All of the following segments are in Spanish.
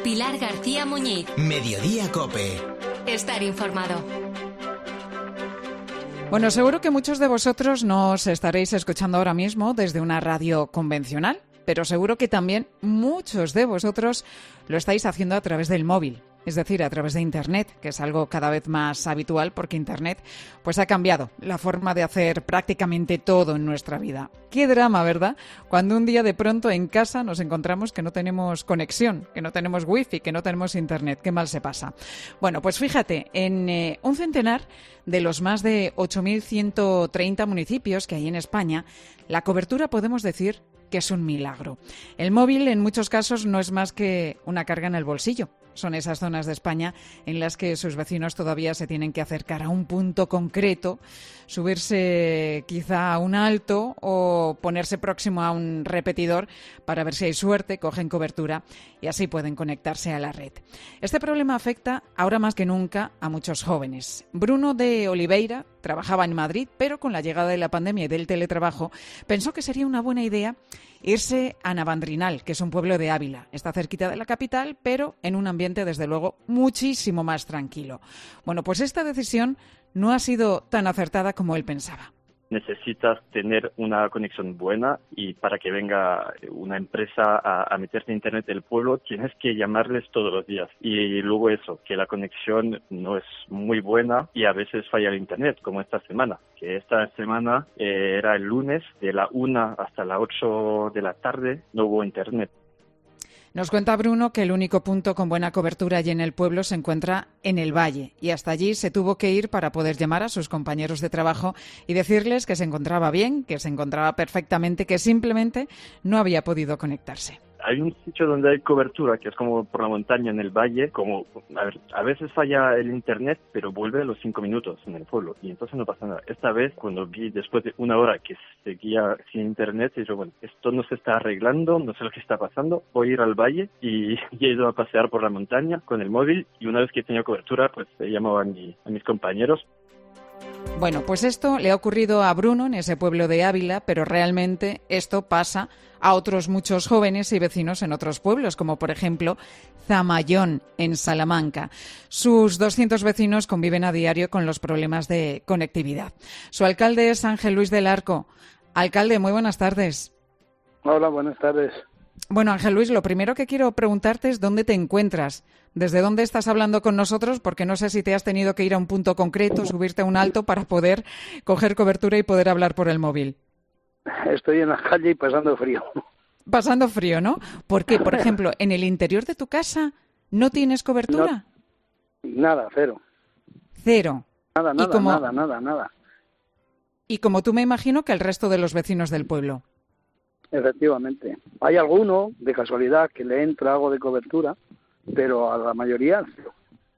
Pilar García Muñiz. Mediodía COPE. Estar informado. Bueno, seguro que muchos de vosotros nos estaréis escuchando ahora mismo desde una radio convencional, pero seguro que también muchos de vosotros lo estáis haciendo a través del móvil. Es decir, a través de Internet, que es algo cada vez más habitual porque Internet pues ha cambiado la forma de hacer prácticamente todo en nuestra vida. Qué drama, ¿verdad? Cuando un día de pronto en casa nos encontramos que no tenemos conexión, que no tenemos wifi, que no tenemos Internet. Qué mal se pasa. Bueno, pues fíjate, en un centenar de los más de 8.130 municipios que hay en España, la cobertura podemos decir que es un milagro. El móvil en muchos casos no es más que una carga en el bolsillo. Son esas zonas de España en las que sus vecinos todavía se tienen que acercar a un punto concreto, subirse quizá a un alto o ponerse próximo a un repetidor para ver si hay suerte, cogen cobertura y así pueden conectarse a la red. Este problema afecta ahora más que nunca a muchos jóvenes. Bruno de Oliveira trabajaba en Madrid, pero con la llegada de la pandemia y del teletrabajo pensó que sería una buena idea irse a Navandrinal, que es un pueblo de Ávila. Está cerquita de la capital, pero en un ambiente, desde luego, muchísimo más tranquilo. Bueno, pues esta decisión no ha sido tan acertada como él pensaba. Necesitas tener una conexión buena y para que venga una empresa a meterse en Internet del pueblo tienes que llamarles todos los días. Y luego eso, que la conexión no es muy buena y a veces falla el Internet, como esta semana. Que esta semana era el lunes de la 1 hasta las 8 de la tarde, no hubo Internet. Nos cuenta Bruno que el único punto con buena cobertura allí en el pueblo se encuentra en el valle y hasta allí se tuvo que ir para poder llamar a sus compañeros de trabajo y decirles que se encontraba bien, que se encontraba perfectamente, que simplemente no había podido conectarse. Hay un sitio donde hay cobertura, que es como por la montaña en el valle, a veces falla el Internet, pero vuelve a los 5 minutos en el pueblo, y entonces no pasa nada. Esta vez, cuando vi después de una hora que seguía sin Internet, dije, bueno, esto no se está arreglando, no sé lo que está pasando, voy a ir al valle, y he ido a pasear por la montaña con el móvil, y una vez que tenía cobertura, pues he llamado a mis compañeros. Bueno, pues esto le ha ocurrido a Bruno en ese pueblo de Ávila, pero realmente esto pasa a otros muchos jóvenes y vecinos en otros pueblos, como por ejemplo Zamayón, en Salamanca. Sus 200 vecinos conviven a diario con los problemas de conectividad. Su alcalde es Ángel Luis del Arco. Alcalde, muy buenas tardes. Hola, buenas tardes. Bueno, Ángel Luis, lo primero que quiero preguntarte es dónde te encuentras, desde dónde estás hablando con nosotros, porque no sé si te has tenido que ir a un punto concreto, subirte a un alto para poder coger cobertura y poder hablar por el móvil. Estoy en la calle y pasando frío. Pasando frío, ¿no? ¿Por qué? Por ejemplo, ¿en el interior de tu casa no tienes cobertura? No, nada, cero. Cero. Nada. Y como tú me imagino que el resto de los vecinos del pueblo. Efectivamente. Hay alguno, de casualidad, que le entra algo de cobertura, pero a la mayoría cero.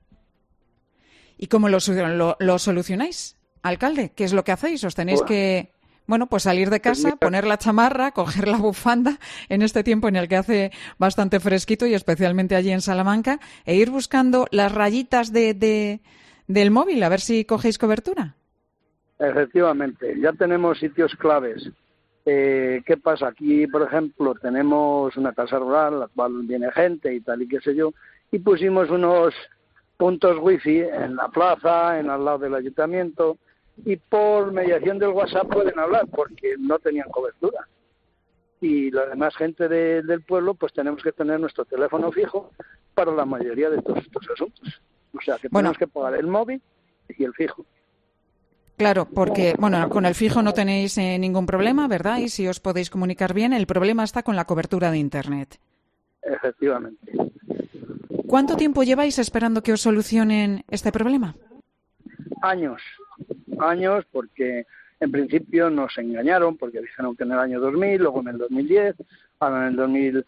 ¿Y cómo lo solucionáis, alcalde? ¿Qué es lo que hacéis? ¿Os tenéis que, pues salir de casa, poner la chamarra, coger la bufanda en este tiempo en el que hace bastante fresquito y especialmente allí en Salamanca e ir buscando las rayitas del móvil a ver si cogéis cobertura? Efectivamente. Ya tenemos sitios claves. ¿Qué pasa? Aquí, por ejemplo, tenemos una casa rural, la cual viene gente y tal y qué sé yo, y pusimos unos puntos wifi en la plaza, al lado del ayuntamiento, y por mediación del WhatsApp pueden hablar, porque no tenían cobertura. Y la demás gente del pueblo, pues tenemos que tener nuestro teléfono fijo para la mayoría de todos estos asuntos. O sea, que tenemos que pagar el móvil y el fijo. Claro, porque con el fijo no tenéis ningún problema, ¿verdad? Y si os podéis comunicar bien, el problema está con la cobertura de Internet. Efectivamente. ¿Cuánto tiempo lleváis esperando que os solucionen este problema? Años, porque en principio nos engañaron, porque dijeron que en el año 2000, luego en el 2010, ahora en el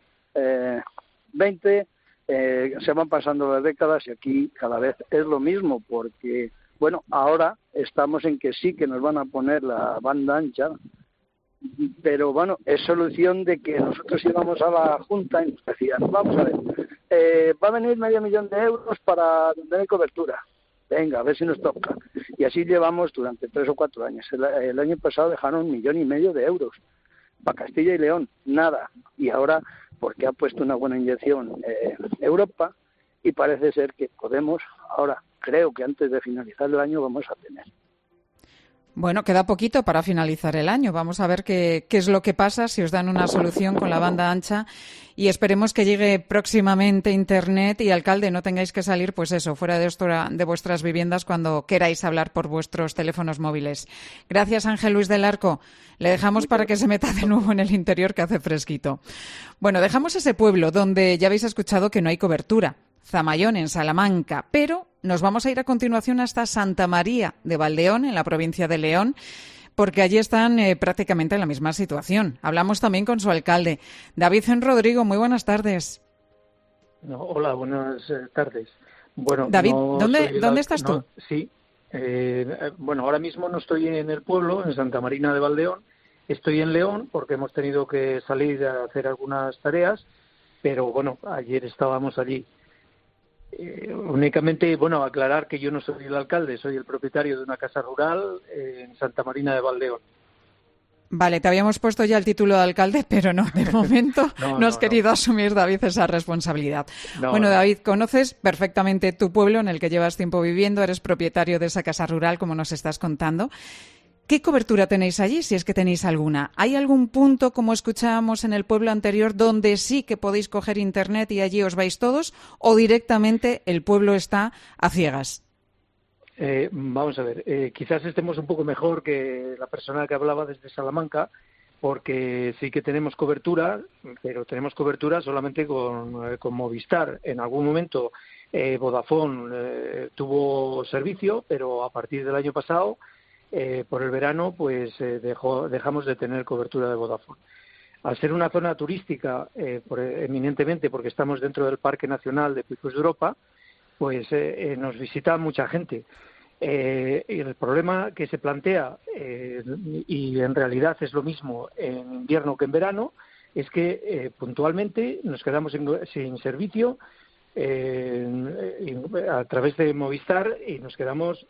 2020, se van pasando las décadas y aquí cada vez es lo mismo, porque ahora estamos en que sí que nos van a poner la banda ancha, pero es solución de que nosotros íbamos a la Junta y nos decían, vamos a ver, va a venir 500.000 euros para tener cobertura. Venga, a ver si nos toca. Y así llevamos durante 3 o 4 años. El año pasado dejaron 1,5 millones de euros. Para Castilla y León, nada. Y ahora porque ha puesto una buena inyección Europa, y parece ser que podemos, ahora creo que antes de finalizar el año vamos a tener. Bueno, queda poquito para finalizar el año. Vamos a ver qué es lo que pasa, si os dan una solución con la banda ancha, y esperemos que llegue próximamente Internet y, alcalde, no tengáis que salir, pues eso, fuera de vuestras viviendas cuando queráis hablar por vuestros teléfonos móviles. Gracias, Ángel Luis del Arco. Le dejamos para que se meta de nuevo en el interior, que hace fresquito. Bueno, dejamos ese pueblo donde ya habéis escuchado que no hay cobertura, Zamayón, en Salamanca, pero nos vamos a ir a continuación hasta Santa María de Valdeón, en la provincia de León, porque allí están prácticamente en la misma situación. Hablamos también con su alcalde, David Rodrigo. Muy buenas tardes. Hola, buenas tardes. Bueno, David, ¿dónde estás tú? Sí, bueno, ahora mismo no estoy en el pueblo, en Santa Marina de Valdeón. Estoy en León porque hemos tenido que salir a hacer algunas tareas, pero bueno, ayer estábamos allí. Únicamente, bueno, aclarar que yo no soy el alcalde, soy el propietario de una casa rural en Santa Marina de Valdeón. Vale, te habíamos puesto ya el título de alcalde, pero no, de momento no has querido asumir, David, esa responsabilidad. David, conoces perfectamente tu pueblo en el que llevas tiempo viviendo, eres propietario de esa casa rural, como nos estás contando. ¿Qué cobertura tenéis allí, si es que tenéis alguna? ¿Hay algún punto, como escuchábamos en el pueblo anterior, donde sí que podéis coger Internet y allí os vais todos, o directamente el pueblo está a ciegas? Vamos a ver, quizás estemos un poco mejor que la persona que hablaba desde Salamanca, porque sí que tenemos cobertura, pero tenemos cobertura solamente con Movistar. En algún momento Vodafone tuvo servicio, pero a partir del año pasado, por el verano, pues dejamos de tener cobertura de Vodafone. Al ser una zona turística, eminentemente porque estamos dentro del Parque Nacional de Picos de Europa, pues nos visita mucha gente. Y el problema que se plantea, y en realidad es lo mismo en invierno que en verano, es que puntualmente nos quedamos sin servicio a través de Movistar, y nos quedamos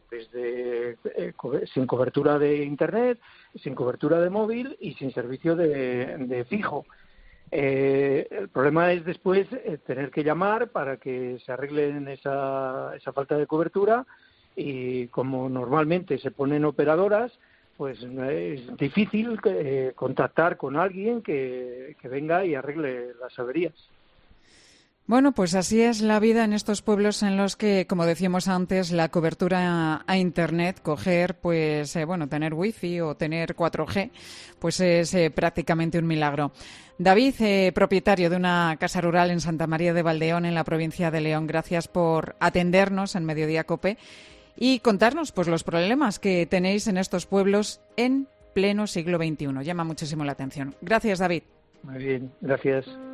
sin cobertura de Internet, sin cobertura de móvil y sin servicio de fijo. El problema es después tener que llamar para que se arreglen esa falta de cobertura, y como normalmente se ponen operadoras, pues es difícil contactar con alguien que venga y arregle las averías. Bueno, pues así es la vida en estos pueblos en los que, como decíamos antes, la cobertura a Internet, coger, pues, tener wifi o tener 4G, pues es prácticamente un milagro. David, propietario de una casa rural en Santa María de Valdeón, en la provincia de León, gracias por atendernos en Mediodía COPE y contarnos, pues, los problemas que tenéis en estos pueblos en pleno siglo XXI. Llama muchísimo la atención. Gracias, David. Muy bien, gracias.